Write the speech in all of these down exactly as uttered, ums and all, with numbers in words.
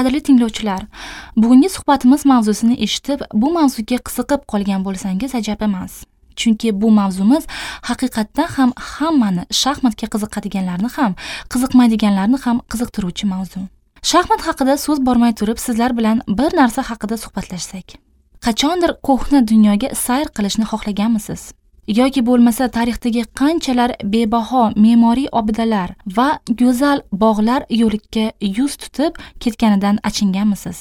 Qadrli tinglovchilar, bugungi suhbatimiz mavzusini eshitib, bu mavzuga qiziqib qolgan bo'lsangiz ajab emas. Chunki bu mavzumiz haqiqatdan ham hammani, shaxmatga qiziqadiganlarni ham, qiziqmaydiganlarni ham qiziqtiruvchi mavzu. Shaxmat haqida so'z bormay turib, sizlar bilan bir narsa haqida suhbatlashsak. Qachondir ko'hna dunyoga sayr qilishni xohlaganmisiz? Yoki bo'lmasa tarixdagi qanchalar bebaho me'moriy obidalar va go'zal bog'lar yo'likka yuz tutib ketganidan achinganmisiz?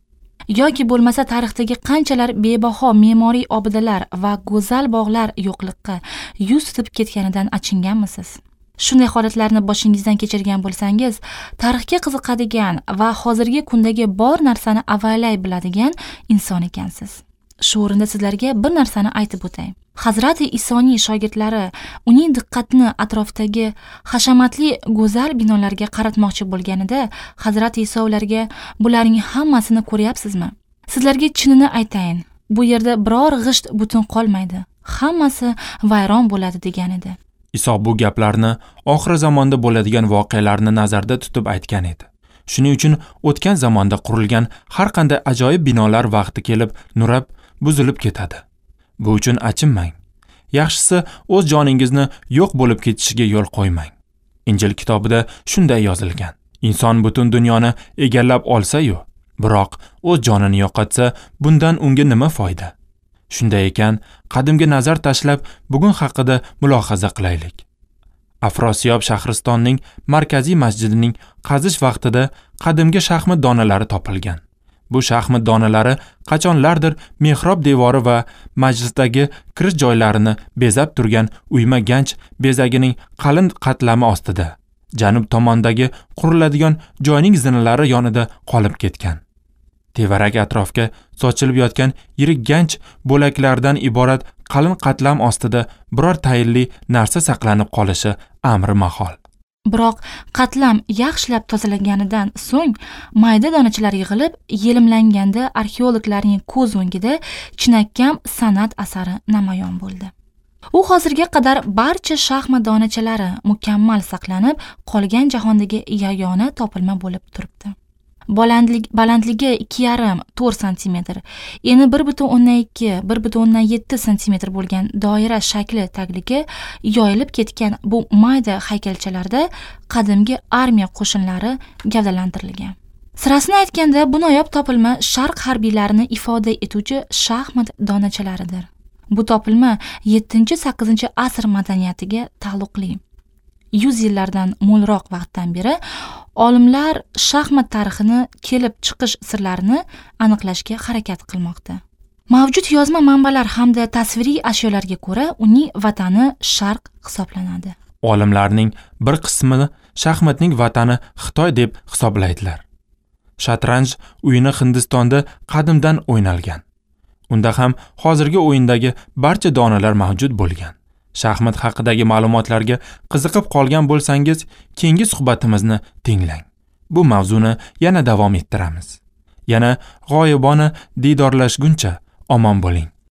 Yoki bo'lmasa tarixdagi qanchalar bebaho me'moriy obidalar va go'zal bog'lar yo'qlikka yuz tutib ketganidan achinganmisiz? Shunday holatlarni boshingizdan kechirgan bo'lsangiz, tarixga qiziqadigan va hozirgi kundagi bor narsani avaylay biladigan inson ekansiz. Shu o'rinda sizlarga bir narsani aytib o'tay. Hazrati Isoning shogirdlari uning diqqatini atrofdagi hashamatli go'zal binolarga qaratmoqchi bo'lganida, Hazrati Iso ularga bularning hammasini ko'ryapsizmi? Sizlarga chinini aytayin, bu yerda biror g'isht butun qolmaydi. Hammasi vayron bo'ladi degan edi. Iso bu gaplarni oxir zamonda bo'ladigan voqealarni nazarda tutib aytgan edi. Shuning uchun o'tgan zamonda qurilgan har qanday ajoyib binolar vaqti kelib nurab, buzilib ketadi. Bu uchun achinmang. Yaxshisi o'z joningizni yo'q bo'lib ketishiga yo'l qo'ymang. Injil kitobida shunday yozilgan. Inson butun dunyoni egallab olsa-yu, biroq o'z jonini yo'qotsa, bundan unga nima foyda? Shunday ekan, qadimga nazar tashlab, bugun haqida mulohaza qilaylik. Afrosiyob Shahristonning markaziy masjidining qazish vaqtida qadimgi shaxmat donalari topilgan. Bu shaxmat donalari qachonlardir mehrob devori va majlisdagi kirish joylarini bezab turgan uyma ganch bezagining qalin qatlami ostida, janub tomondagi quriladigan joyning zinalari yonida qolib ketgan. Tevarak atrofga sochilib yotgan yirik ganch bo'laklardan iborat qalin qatlam ostida biror tayinli narsa saqlanib qolishi amri mahol. Biroq qatlam yaxshilab tozalaganidan so'ng mayda donachalar yig'ilib, yelimlanganda arxeologlarning ko'z o'ngida chinakam san'at asari namoyon bo'ldi. U hozirga qadar barcha shaxmat donachalari mukammal saqlanib qolgan jahondagi yagona topilma bo'lib turibdi. Balandlik, balandligi ikki yarim to'rt santimetr, eni bir butun o'ndan ikki bir butun o'ndan yetti santimetr bo'lgan doira shakli tagligi yoyilib ketgan bu mayda haykalchalarda qadimgi armiya qo'shinlari gavdalantirilgan. Sirasini aytganda, bu noyob topilma sharq harbiylarini ifoda etuvchi shaxmat donachalaridir. Bu topilma yettinchi sakkizinchi asr madaniyatiga taalluqli. yuz yillardan mo'lroq vaqtdan beri olimlar shaxmat tarixini kelib chiqish sirlarini aniqlashga harakat qilmoqda. Mavjud yozma manbalar hamda tasviriy ashyolarga ko'ra uning vatani Sharq hisoblanadi. Olimlarning bir qismi shaxmatning vatani Xitoy deb hisoblaydilar. Shatranj o'yini Hindistonda qadimdan o'ynalgan. Unda ham hozirgi o'yindagi barcha donalar mavjud bo'lgan. Shaxmat haqidagi ma'lumotlarga qiziqib qolgan bo'lsangiz, keyingi suhbatimizni tinglang. Bu mavzuni yana davom ettiramiz. Yana g'oyibona diydorlashguncha omon bo'ling.